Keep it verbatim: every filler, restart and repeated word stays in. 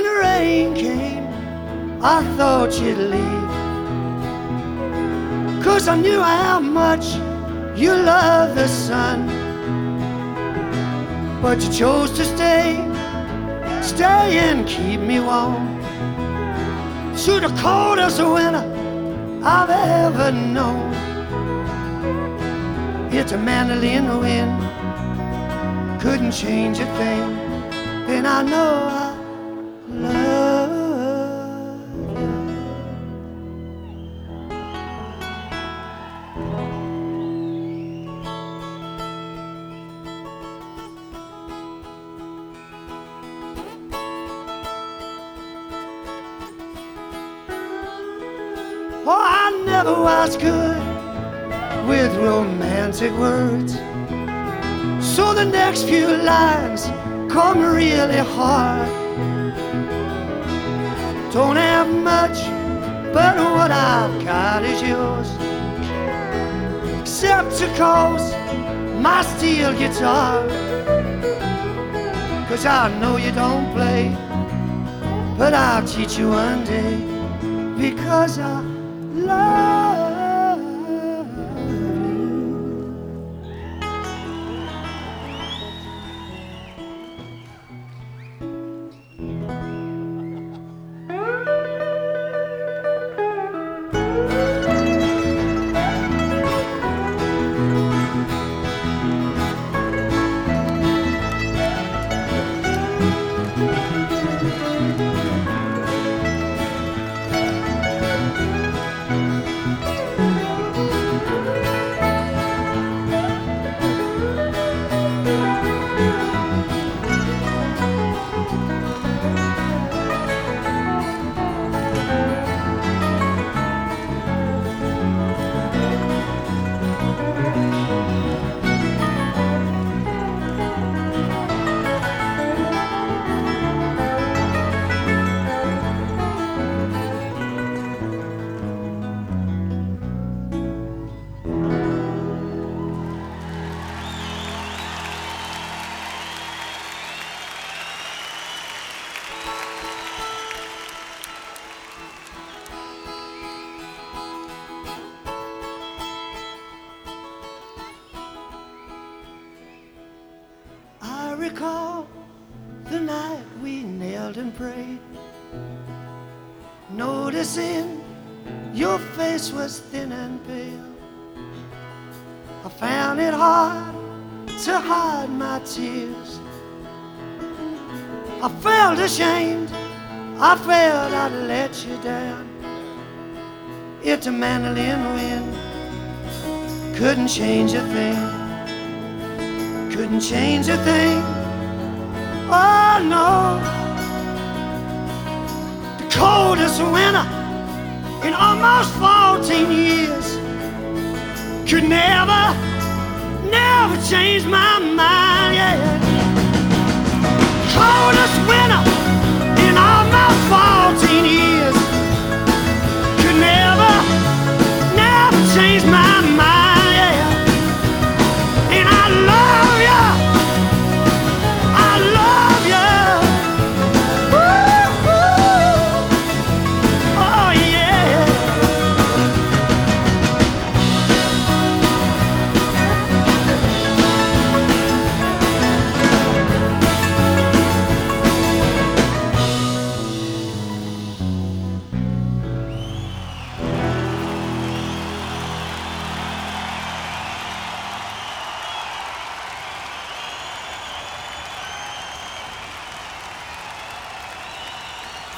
When the rain came, I thought you'd leave, 'cause I knew how much you love the sun. But you chose to stay, stay and keep me warm through the coldest winter I've ever known. It's a mandolin wind, couldn't change a thing, and I know I love you. Oh, I never was good with romantic words, so the next few lines come really hard. Don't have much, but what I've got is yours, except to cause my steel guitar. 'Cause I know you don't play, but I'll teach you one day, because I love you. I recall the night we knelt and prayed, noticing your face was thin and pale. I found it hard to hide my tears. I felt ashamed, I felt I'd let you down. It's a mandolin wind, couldn't change a thing, couldn't change a thing. Oh no, the coldest winter in almost fourteen years could never, never change my mind, yeah. Coldest winter in almost fourteen years.